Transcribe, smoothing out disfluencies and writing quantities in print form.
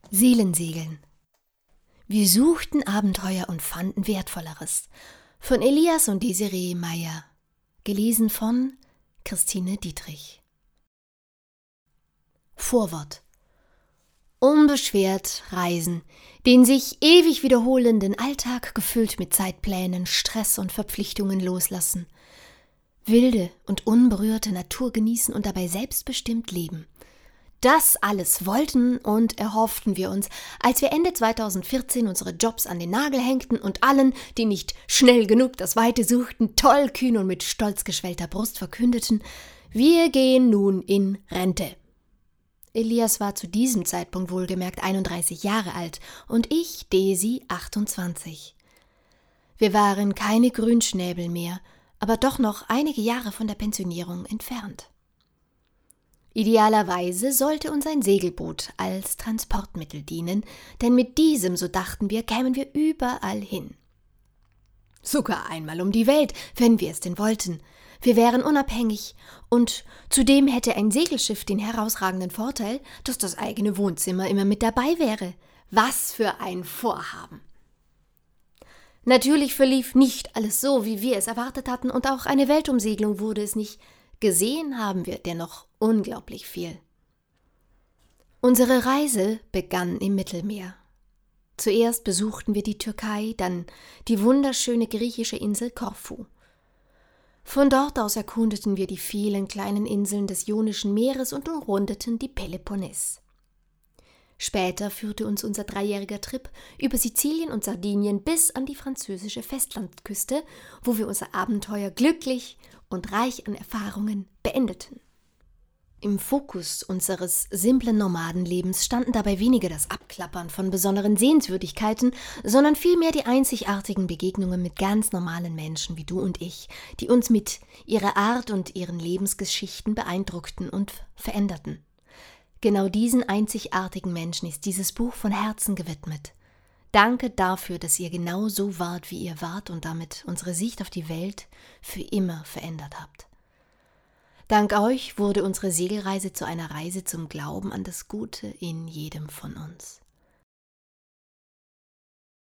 Seelensegeln. Wir suchten Abenteuer und fanden Wertvolleres. Von Elias und Desiree Meyer. Gelesen von Christine Dietrich. Vorwort. Unbeschwert reisen, den sich ewig wiederholenden Alltag gefüllt mit Zeitplänen, Stress und Verpflichtungen loslassen. Wilde und unberührte Natur genießen und dabei selbstbestimmt leben. Das alles wollten und erhofften wir uns, als wir Ende 2014 unsere Jobs an den Nagel hängten und allen, die nicht schnell genug das Weite suchten, tollkühn und mit stolz geschwellter Brust verkündeten: Wir gehen nun in Rente. Elias war zu diesem Zeitpunkt wohlgemerkt 31 Jahre alt und ich, Desi, 28. Wir waren keine Grünschnäbel mehr, aber doch noch einige Jahre von der Pensionierung entfernt. Idealerweise sollte uns ein Segelboot als Transportmittel dienen, denn mit diesem, so dachten wir, kämen wir überall hin. Sogar einmal um die Welt, wenn wir es denn wollten. Wir wären unabhängig und zudem hätte ein Segelschiff den herausragenden Vorteil, dass das eigene Wohnzimmer immer mit dabei wäre. Was für ein Vorhaben! Natürlich verlief nicht alles so, wie wir es erwartet hatten, und auch eine Weltumsegelung wurde es nicht. Gesehen haben wir dennoch unglaublich viel. Unsere Reise begann im Mittelmeer. Zuerst besuchten wir die Türkei, dann die wunderschöne griechische Insel Korfu. Von dort aus erkundeten wir die vielen kleinen Inseln des Ionischen Meeres und umrundeten die Peloponnes. Später führte uns unser 3-jähriger Trip über Sizilien und Sardinien bis an die französische Festlandküste, wo wir unser Abenteuer glücklich und reich an Erfahrungen beendeten. Im Fokus unseres simplen Nomadenlebens standen dabei weniger das Abklappern von besonderen Sehenswürdigkeiten, sondern vielmehr die einzigartigen Begegnungen mit ganz normalen Menschen wie du und ich, die uns mit ihrer Art und ihren Lebensgeschichten beeindruckten und veränderten. Genau diesen einzigartigen Menschen ist dieses Buch von Herzen gewidmet. Danke dafür, dass ihr genau so wart, wie ihr wart und damit unsere Sicht auf die Welt für immer verändert habt. Dank euch wurde unsere Segelreise zu einer Reise zum Glauben an das Gute in jedem von uns.